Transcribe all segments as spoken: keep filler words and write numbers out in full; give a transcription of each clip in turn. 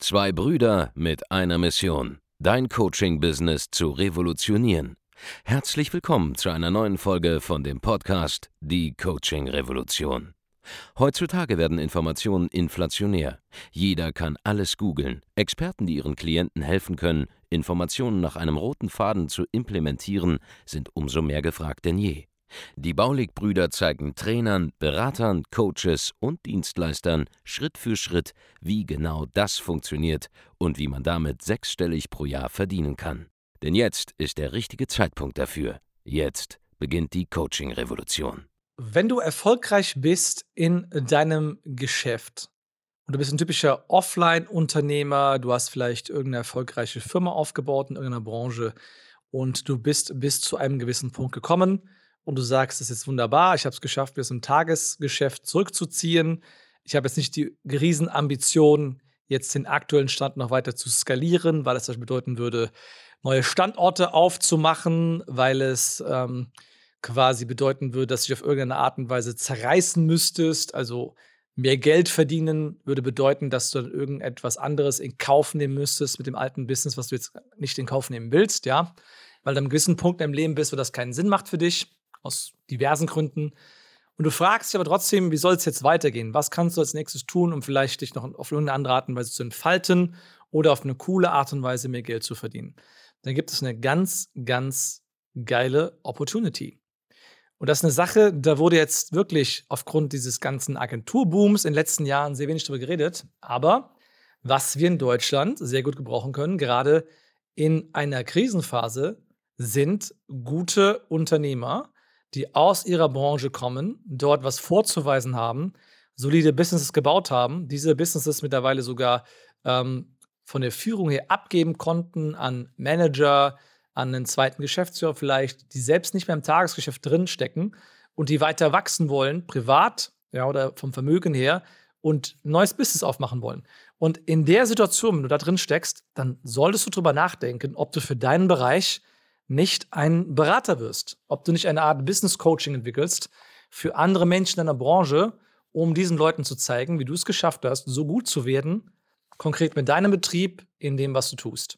Zwei Brüder mit einer Mission, dein Coaching-Business zu revolutionieren. Herzlich willkommen zu einer neuen Folge von dem Podcast Die Coaching-Revolution. Heutzutage werden Informationen inflationär. Jeder kann alles googeln. Experten, die ihren Klienten helfen können, Informationen nach einem roten Faden zu implementieren, sind umso mehr gefragt denn je. Die Baulig-Brüder zeigen Trainern, Beratern, Coaches und Dienstleistern Schritt für Schritt, wie genau das funktioniert und wie man damit sechsstellig pro Jahr verdienen kann. Denn jetzt ist der richtige Zeitpunkt dafür. Jetzt beginnt die Coaching-Revolution. Wenn du erfolgreich bist in deinem Geschäft und du bist ein typischer Offline-Unternehmer, du hast vielleicht irgendeine erfolgreiche Firma aufgebaut in irgendeiner Branche und du bist bis zu einem gewissen Punkt gekommen und du sagst, das ist jetzt wunderbar, ich habe es geschafft, bis zum Tagesgeschäft zurückzuziehen. Ich habe jetzt nicht die Riesenambition, jetzt den aktuellen Stand noch weiter zu skalieren, weil es das bedeuten würde, neue Standorte aufzumachen, weil es ähm, quasi bedeuten würde, dass du dich auf irgendeine Art und Weise zerreißen müsstest. Also mehr Geld verdienen würde bedeuten, dass du dann irgendetwas anderes in Kauf nehmen müsstest mit dem alten Business, was du jetzt nicht in Kauf nehmen willst, ja. Weil du an einem gewissen Punkt im Leben bist, wo das keinen Sinn macht für dich, aus diversen Gründen. Und du fragst dich aber trotzdem, wie soll es jetzt weitergehen? Was kannst du als nächstes tun, um vielleicht dich noch auf irgendeine andere Art und Weise zu entfalten oder auf eine coole Art und Weise mehr Geld zu verdienen? Dann gibt es eine ganz, ganz geile Opportunity. Und das ist eine Sache, da wurde jetzt wirklich aufgrund dieses ganzen Agenturbooms in den letzten Jahren sehr wenig drüber geredet. Aber was wir in Deutschland sehr gut gebrauchen können, gerade in einer Krisenphase, sind gute Unternehmer, die aus ihrer Branche kommen, dort was vorzuweisen haben, solide Businesses gebaut haben, diese Businesses mittlerweile sogar ähm, von der Führung her abgeben konnten an Manager, an einen zweiten Geschäftsführer vielleicht, die selbst nicht mehr im Tagesgeschäft drinstecken und die weiter wachsen wollen, privat, ja, oder vom Vermögen her, und ein neues Business aufmachen wollen. Und in der Situation, wenn du da drin steckst, dann solltest du drüber nachdenken, ob du für deinen Bereich nicht ein Berater wirst, ob du nicht eine Art Business Coaching entwickelst für andere Menschen in deiner Branche, um diesen Leuten zu zeigen, wie du es geschafft hast, so gut zu werden, konkret mit deinem Betrieb, in dem, was du tust.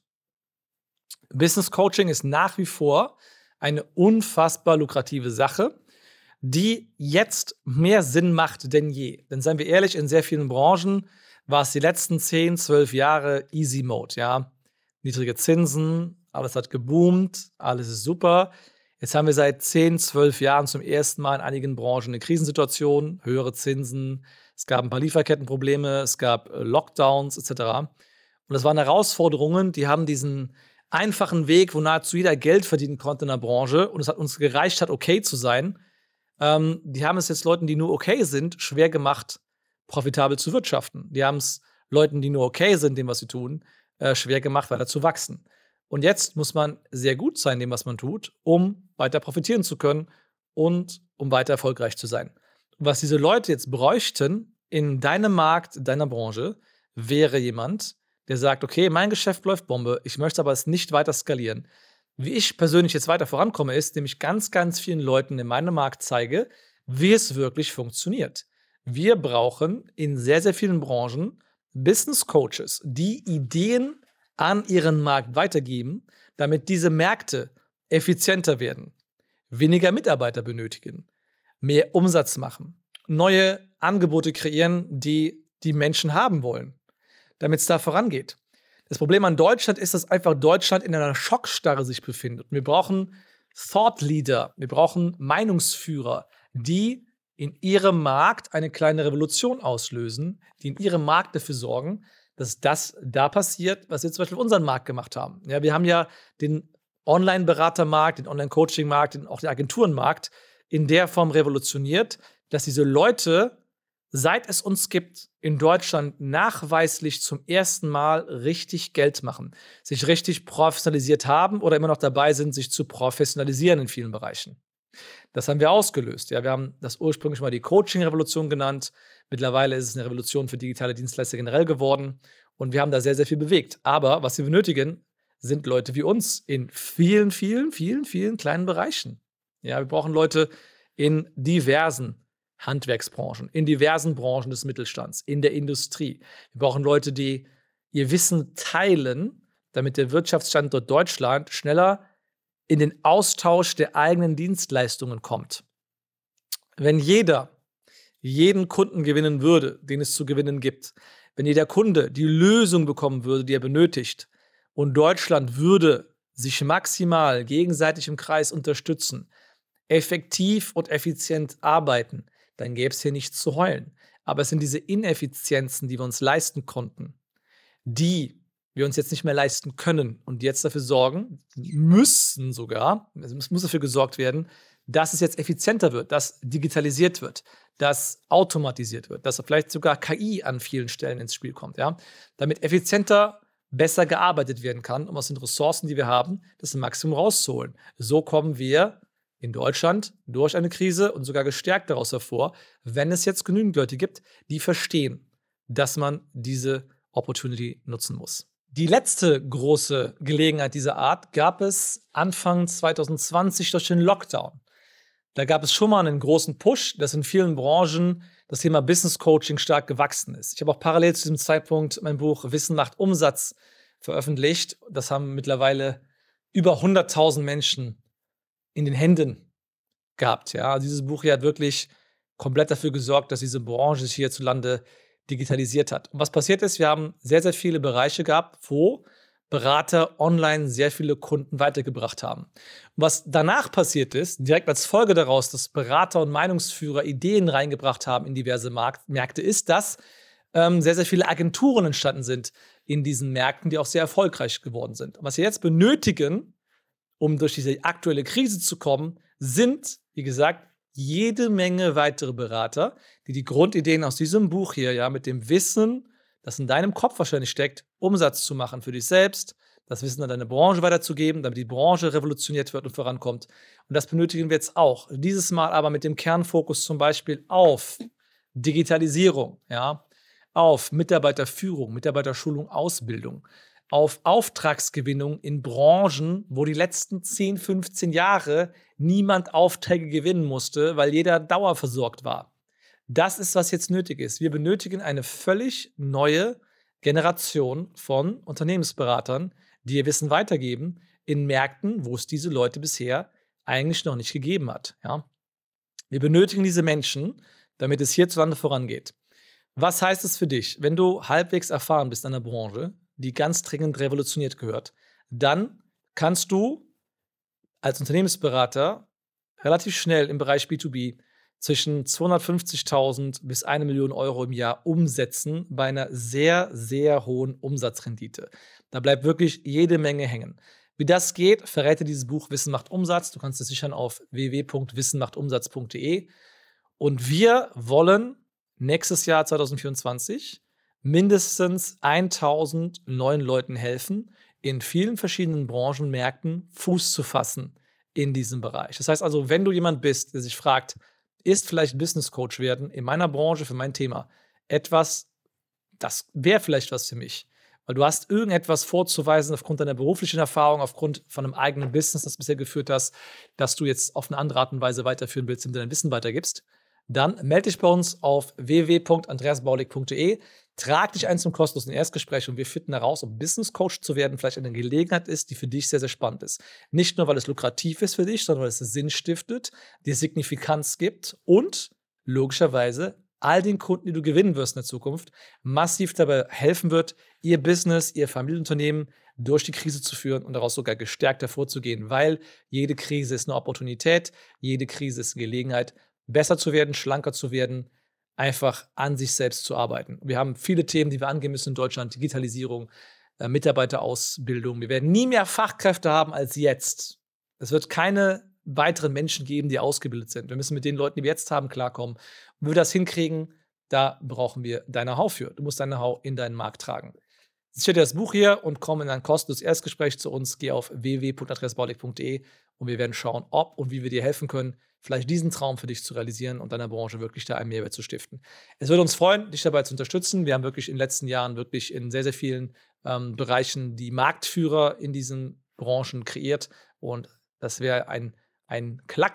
Business Coaching ist nach wie vor eine unfassbar lukrative Sache, die jetzt mehr Sinn macht denn je. Denn seien wir ehrlich, in sehr vielen Branchen war es die letzten zehn, zwölf Jahre Easy Mode, ja. Niedrige Zinsen, alles hat geboomt, alles ist super. Jetzt haben wir seit zehn, zwölf Jahren zum ersten Mal in einigen Branchen eine Krisensituation, höhere Zinsen, es gab ein paar Lieferkettenprobleme, es gab äh, Lockdowns et cetera. Und das waren Herausforderungen, die haben diesen einfachen Weg, wo nahezu jeder Geld verdienen konnte in der Branche und es hat uns gereicht hat, okay zu sein. Ähm, die haben es jetzt Leuten, die nur okay sind, schwer gemacht, profitabel zu wirtschaften. Die haben es Leuten, die nur okay sind, dem, was sie tun, äh, schwer gemacht, weiter zu wachsen. Und jetzt muss man sehr gut sein, dem, was man tut, um weiter profitieren zu können und um weiter erfolgreich zu sein. Und was diese Leute jetzt bräuchten in deinem Markt, in deiner Branche, wäre jemand, der sagt, okay, mein Geschäft läuft Bombe, ich möchte aber es nicht weiter skalieren. Wie ich persönlich jetzt weiter vorankomme, ist, indem ich ganz, ganz vielen Leuten in meinem Markt zeige, wie es wirklich funktioniert. Wir brauchen in sehr, sehr vielen Branchen Business Coaches, die Ideen an ihren Markt weitergeben, damit diese Märkte effizienter werden, weniger Mitarbeiter benötigen, mehr Umsatz machen, neue Angebote kreieren, die die Menschen haben wollen, damit es da vorangeht. Das Problem an Deutschland ist, dass einfach Deutschland in einer Schockstarre sich befindet. Wir brauchen Thought Leader, wir brauchen Meinungsführer, die in ihrem Markt eine kleine Revolution auslösen, die in ihrem Markt dafür sorgen, dass das da passiert, was wir zum Beispiel auf unseren Markt gemacht haben. Ja, wir haben ja den Online-Beratermarkt, den Online-Coaching-Markt, den, auch den Agenturenmarkt in der Form revolutioniert, dass diese Leute, seit es uns gibt, in Deutschland nachweislich zum ersten Mal richtig Geld machen, sich richtig professionalisiert haben oder immer noch dabei sind, sich zu professionalisieren in vielen Bereichen. Das haben wir ausgelöst. Ja, wir haben das ursprünglich mal die Coaching-Revolution genannt. Mittlerweile ist es eine Revolution für digitale Dienstleister generell geworden. Und wir haben da sehr, sehr viel bewegt. Aber was wir benötigen, sind Leute wie uns in vielen, vielen, vielen, vielen kleinen Bereichen. Ja, wir brauchen Leute in diversen Handwerksbranchen, in diversen Branchen des Mittelstands, in der Industrie. Wir brauchen Leute, die ihr Wissen teilen, damit der Wirtschaftsstandort Deutschland schneller in den Austausch der eigenen Dienstleistungen kommt. Wenn jeder jeden Kunden gewinnen würde, den es zu gewinnen gibt, wenn jeder Kunde die Lösung bekommen würde, die er benötigt, und Deutschland würde sich maximal gegenseitig im Kreis unterstützen, effektiv und effizient arbeiten, dann gäbe es hier nichts zu heulen. Aber es sind diese Ineffizienzen, die wir uns leisten konnten, die wir uns jetzt nicht mehr leisten können und jetzt dafür sorgen, müssen sogar, es muss dafür gesorgt werden, dass es jetzt effizienter wird, dass digitalisiert wird, dass automatisiert wird, dass vielleicht sogar K I an vielen Stellen ins Spiel kommt, ja, damit effizienter, besser gearbeitet werden kann, um aus den Ressourcen, die wir haben, das Maximum rauszuholen. So kommen wir in Deutschland durch eine Krise und sogar gestärkt daraus hervor, wenn es jetzt genügend Leute gibt, die verstehen, dass man diese Opportunity nutzen muss. Die letzte große Gelegenheit dieser Art gab es Anfang zwanzig zwanzig durch den Lockdown. Da gab es schon mal einen großen Push, dass in vielen Branchen das Thema Business Coaching stark gewachsen ist. Ich habe auch parallel zu diesem Zeitpunkt mein Buch Wissen macht Umsatz veröffentlicht. Das haben mittlerweile über hunderttausend Menschen in den Händen gehabt. Ja, dieses Buch hier hat wirklich komplett dafür gesorgt, dass diese Branche sich hierzulande digitalisiert hat. Und was passiert ist, wir haben sehr, sehr viele Bereiche gehabt, wo Berater online sehr viele Kunden weitergebracht haben. Und was danach passiert ist, direkt als Folge daraus, dass Berater und Meinungsführer Ideen reingebracht haben in diverse Markt- Märkte, ist, dass ähm, sehr, sehr viele Agenturen entstanden sind in diesen Märkten, die auch sehr erfolgreich geworden sind. Und was wir jetzt benötigen, um durch diese aktuelle Krise zu kommen, sind, wie gesagt, jede Menge weitere Berater, die die Grundideen aus diesem Buch hier, ja, mit dem Wissen, das in deinem Kopf wahrscheinlich steckt, Umsatz zu machen für dich selbst, das Wissen an deine Branche weiterzugeben, damit die Branche revolutioniert wird und vorankommt. Und das benötigen wir jetzt auch. Dieses Mal aber mit dem Kernfokus zum Beispiel auf Digitalisierung, ja, auf Mitarbeiterführung, Mitarbeiterschulung, Ausbildung, auf Auftragsgewinnung in Branchen, wo die letzten zehn, fünfzehn Jahre niemand Aufträge gewinnen musste, weil jeder dauerversorgt war. Das ist, was jetzt nötig ist. Wir benötigen eine völlig neue Generation von Unternehmensberatern, die ihr Wissen weitergeben in Märkten, wo es diese Leute bisher eigentlich noch nicht gegeben hat. Ja? Wir benötigen diese Menschen, damit es hierzulande vorangeht. Was heißt es für dich, wenn du halbwegs erfahren bist in einer Branche, die ganz dringend revolutioniert gehört? Dann kannst du als Unternehmensberater relativ schnell im Bereich B zwei B zwischen zweihundertfünfzigtausend bis eine Million Euro im Jahr umsetzen bei einer sehr, sehr hohen Umsatzrendite. Da bleibt wirklich jede Menge hängen. Wie das geht, verrät dir dieses Buch Wissen macht Umsatz. Du kannst es sichern auf w w w punkt wissen macht umsatz punkt d e. Und wir wollen nächstes Jahr zwanzig vierundzwanzig mindestens tausend neuen Leuten helfen, in vielen verschiedenen Branchenmärkten Fuß zu fassen in diesem Bereich. Das heißt also, wenn du jemand bist, der sich fragt, ist vielleicht Business Coach werden in meiner Branche für mein Thema etwas, das wäre vielleicht was für mich. Weil du hast irgendetwas vorzuweisen aufgrund deiner beruflichen Erfahrung, aufgrund von einem eigenen Business, das bisher geführt hast, dass du jetzt auf eine andere Art und Weise weiterführen willst, indem du dein Wissen weitergibst. Dann melde dich bei uns auf w w w punkt andreas baulig punkt d e, trag dich ein zum kostenlosen Erstgespräch und wir finden heraus, ob Business Coach zu werden vielleicht eine Gelegenheit ist, die für dich sehr, sehr spannend ist. Nicht nur, weil es lukrativ ist für dich, sondern weil es Sinn stiftet, dir Signifikanz gibt und logischerweise all den Kunden, die du gewinnen wirst in der Zukunft, massiv dabei helfen wird, ihr Business, ihr Familienunternehmen durch die Krise zu führen und daraus sogar gestärkt hervorzugehen, weil jede Krise ist eine Opportunität, jede Krise ist eine Gelegenheit, besser zu werden, schlanker zu werden, einfach an sich selbst zu arbeiten. Wir haben viele Themen, die wir angehen müssen in Deutschland, Digitalisierung, äh, Mitarbeiterausbildung. Wir werden nie mehr Fachkräfte haben als jetzt. Es wird keine weiteren Menschen geben, die ausgebildet sind. Wir müssen mit den Leuten, die wir jetzt haben, klarkommen. Und wenn wir das hinkriegen, da brauchen wir dein Know-how für. Du musst dein Know-how in deinen Markt tragen. Sicher dir das Buch hier und komm in ein kostenloses Erstgespräch zu uns. Geh auf w w w punkt andreas baulig punkt d e und wir werden schauen, ob und wie wir dir helfen können, vielleicht diesen Traum für dich zu realisieren und deiner Branche wirklich da einen Mehrwert zu stiften. Es würde uns freuen, dich dabei zu unterstützen. Wir haben wirklich in den letzten Jahren wirklich in sehr, sehr vielen ähm, Bereichen die Marktführer in diesen Branchen kreiert und das wäre ein, ein Klacks,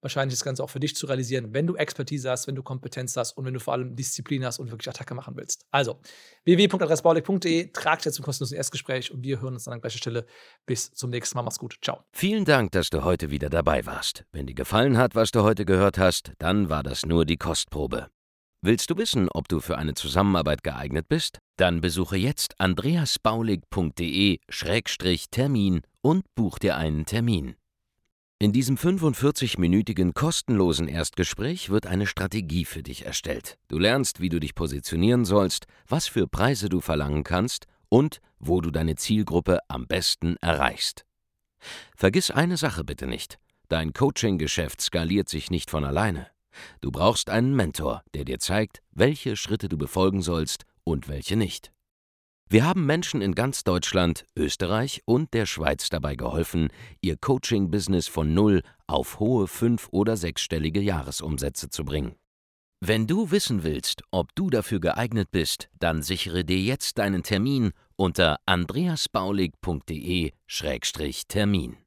wahrscheinlich das Ganze auch für dich zu realisieren, wenn du Expertise hast, wenn du Kompetenz hast und wenn du vor allem Disziplin hast und wirklich Attacke machen willst. Also, w w w punkt andreas baulig punkt de, trag dich jetzt zum kostenlosen Erstgespräch und wir hören uns dann an gleicher Stelle. Bis zum nächsten Mal. Mach's gut. Ciao. Vielen Dank, dass du heute wieder dabei warst. Wenn dir gefallen hat, was du heute gehört hast, dann war das nur die Kostprobe. Willst du wissen, ob du für eine Zusammenarbeit geeignet bist? Dann besuche jetzt andreas baulig punkt de Schrägstrich Termin und buch dir einen Termin. In diesem fünfundvierzig-minütigen kostenlosen Erstgespräch wird eine Strategie für dich erstellt. Du lernst, wie du dich positionieren sollst, was für Preise du verlangen kannst und wo du deine Zielgruppe am besten erreichst. Vergiss eine Sache bitte nicht: Dein Coaching-Geschäft skaliert sich nicht von alleine. Du brauchst einen Mentor, der dir zeigt, welche Schritte du befolgen sollst und welche nicht. Wir haben Menschen in ganz Deutschland, Österreich und der Schweiz dabei geholfen, ihr Coaching-Business von null auf hohe fünf- oder sechsstellige Jahresumsätze zu bringen. Wenn du wissen willst, ob du dafür geeignet bist, dann sichere dir jetzt deinen Termin unter andreas baulig punkt de Schrägstrich Termin.